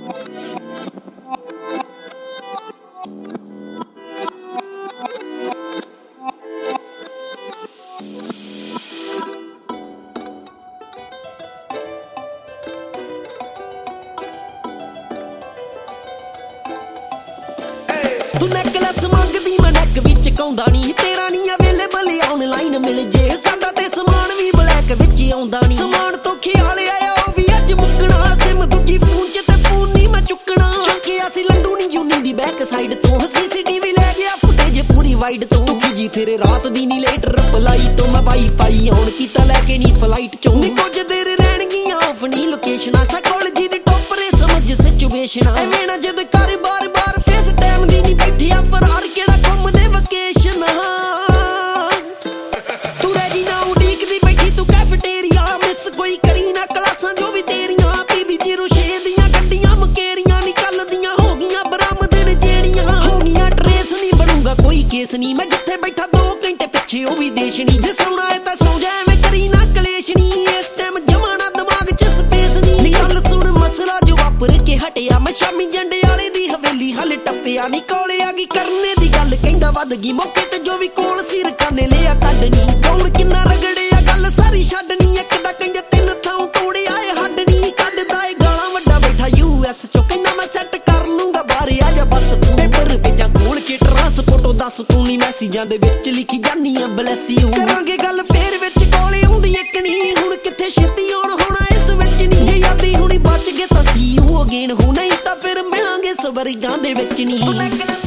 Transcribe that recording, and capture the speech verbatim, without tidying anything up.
तू नेकलेस मंगदी मैं नेक विच काउंदा नी तेरा नी अवेलेबल ऑनलाइन मिल जे साडा ते समान भी ब्लैक विच आउंदा नी समान तो ख्याल आया ओ भी अज मुकना सिम दूजी फोन च ते फोन नी मैं चुकना चुकिया सी लंडू नी यूनी दी बैक साइड तो सीसीटीवी ले गया फुटेज पूरी वाइड तो टुकी जी फिर रात दी नी लेट रिप्लाई तो मैं वाईफाई ऑन कीता लेके नी फ्लाइट चों नी कुछ देर रहणगियां ऑफ नी लोकेशन साइकोलॉजी दी टॉपर समझ सिचुएशन एवें ना जद कर बार बार फेस टाइम दी नी बैठिया फरार केड़ा घुम दे वकेशन तू रेडी ना उड़ीक दी बैठी तू कैफेटेरिया मिस कोई करी ना क्लासां जो भी तेरियां पीबी जीरो छे दियां गड्डियां मकेरियां निकल दियां हो गियां बरामद ने जेड़ियां हो गियां ट्रेस नहीं बनूंगा कोई केस नहीं मैं जिथे बैठा दो घंटे पिछे ओ भी देश नहीं जे सोना है तां सो जा मैं करी ना कलेश नहीं इस टाइम जमाना दिमाग च स्पेस नहीं गल सुन मसला जो वापर के हटिया मैं शामी जंडे वाले दी हवेली हल टप्पिया नी कोले आ गई करने दी गल कहंदा वध गई मौके ते जो भी कोल सिर काने लिया कढनी कौन किन्ना रगड़िया गल सारी छड्डनी एक दा कहंदे तीन थां तोड़िया ए हड्डनी कढदा ए गालां वड्डा बैठा यूएस चो कहंदा मैं सेट कर लूंगा बारे आ जा बस तू पेपर भेजां खोल के ट्रांसपोर्ट दस तू नी मैसेजां दे विच लिखी जानी आ ब्लेस यू करांगे गल फेर विच कोले आउंदी एक नहीं हुण किथे छेती आउण होना इस विच नहीं जे यादी हुणी बच गए तां सी यू अगेन हो नहीं तां फिर मिलांगे सवरियां दे विच नहीं।